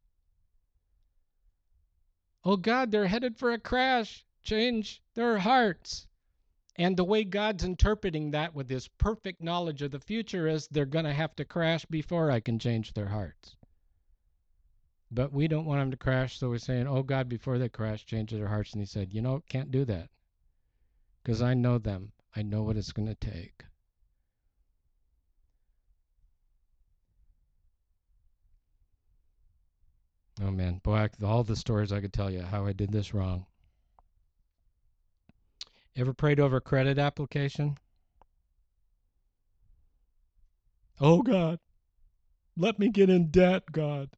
Oh God, they're headed for a crash. Change their hearts. And the way God's interpreting that with his perfect knowledge of the future is they're going to have to crash before I can change their hearts. But we don't want them to crash, so we're saying, oh God, before they crash, change their hearts. And he said, can't do that. Because I know them. I know what it's going to take. Oh man, boy, all the stories I could tell you how I did this wrong. Ever prayed over a credit application? Oh God, let me get in debt, God.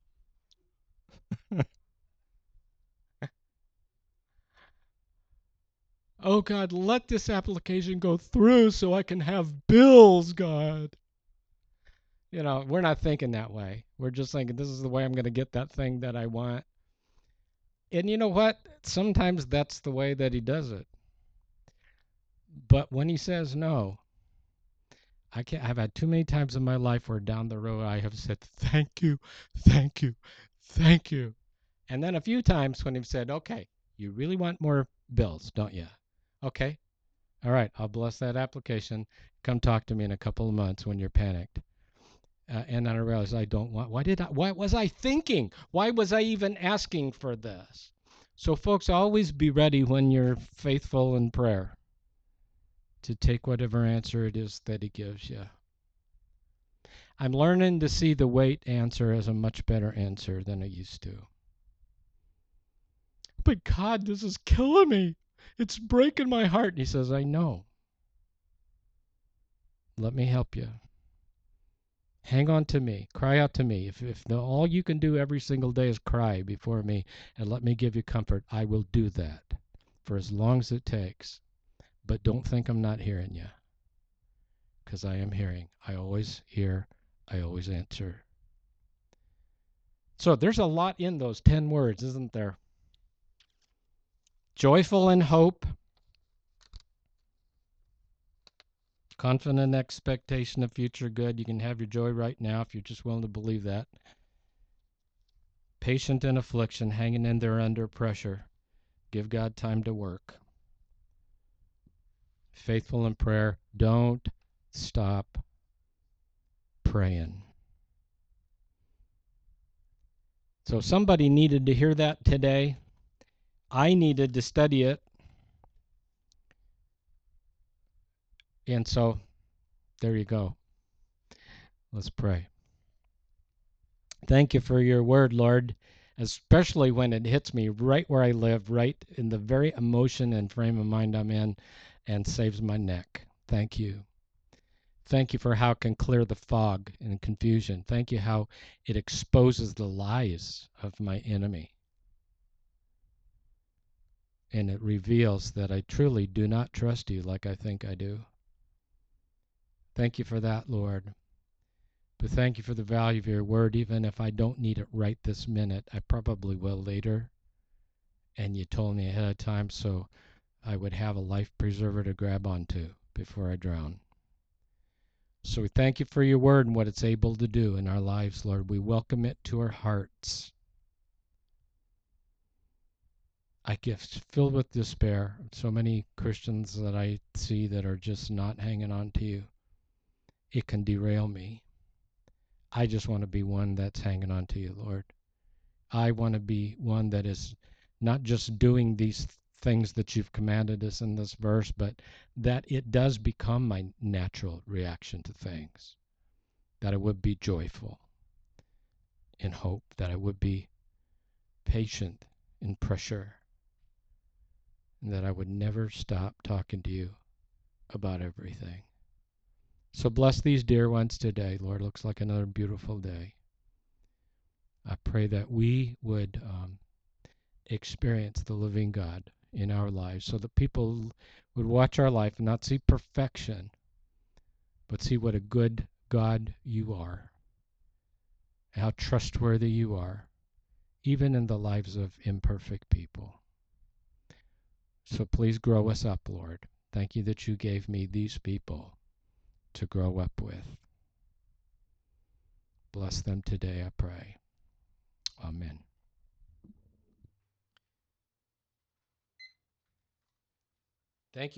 Oh God, let this application go through so I can have bills, God. We're not thinking that way. We're just thinking this is the way I'm going to get that thing that I want. And you know what? Sometimes that's the way that he does it. But when he says no, I've had too many times in my life where down the road I have said, thank you, thank you, thank you. And then a few times when he said, okay, you really want more bills, don't you? Okay. All right. I'll bless that application. Come talk to me in a couple of months when you're panicked. And then I realized I don't want. Why was I thinking? Why was I even asking for this? So, folks, always be ready when you're faithful in prayer to take whatever answer it is that he gives you. I'm learning to see the wait answer as a much better answer than I used to. But God, this is killing me. It's breaking my heart. And he says, I know. Let me help you. Hang on to me. Cry out to me. If all you can do every single day is cry before me and let me give you comfort, I will do that for as long as it takes. But don't think I'm not hearing you, because I am hearing. I always hear. I always answer. So there's a lot in those 10 words, isn't there? Joyful in hope, confident expectation of future good. You can have your joy right now if you're just willing to believe that. Patient in affliction, hanging in there under pressure. Give God time to work. Faithful in prayer. Don't stop praying. So somebody needed to hear that today. I needed to study it. And so there you go. Let's pray. Thank you for your word, Lord, especially when it hits me right where I live, right in the very emotion and frame of mind I'm in, and saves my neck. Thank you. Thank you for how it can clear the fog and confusion. Thank you how it exposes the lies of my enemy. And it reveals that I truly do not trust you like I think I do. Thank you for that, Lord. But thank you for the value of your word, even if I don't need it right this minute. I probably will later. And you told me ahead of time so I would have a life preserver to grab onto before I drown. So we thank you for your word and what it's able to do in our lives, Lord. We welcome it to our hearts. I get filled with despair. So many Christians that I see that are just not hanging on to you. It can derail me. I just want to be one that's hanging on to you, Lord. I want to be one that is not just doing these things that you've commanded us in this verse, but that it does become my natural reaction to things. That I would be joyful in hope, that I would be patient in pressure, and that I would never stop talking to you about everything. So bless these dear ones today, Lord. Looks like another beautiful day. I pray that we would experience the living God in our lives so that people would watch our life and not see perfection, but see what a good God you are, how trustworthy you are, even in the lives of imperfect people. So please grow us up, Lord. Thank you that you gave me these people to grow up with. Bless them today, I pray. Amen.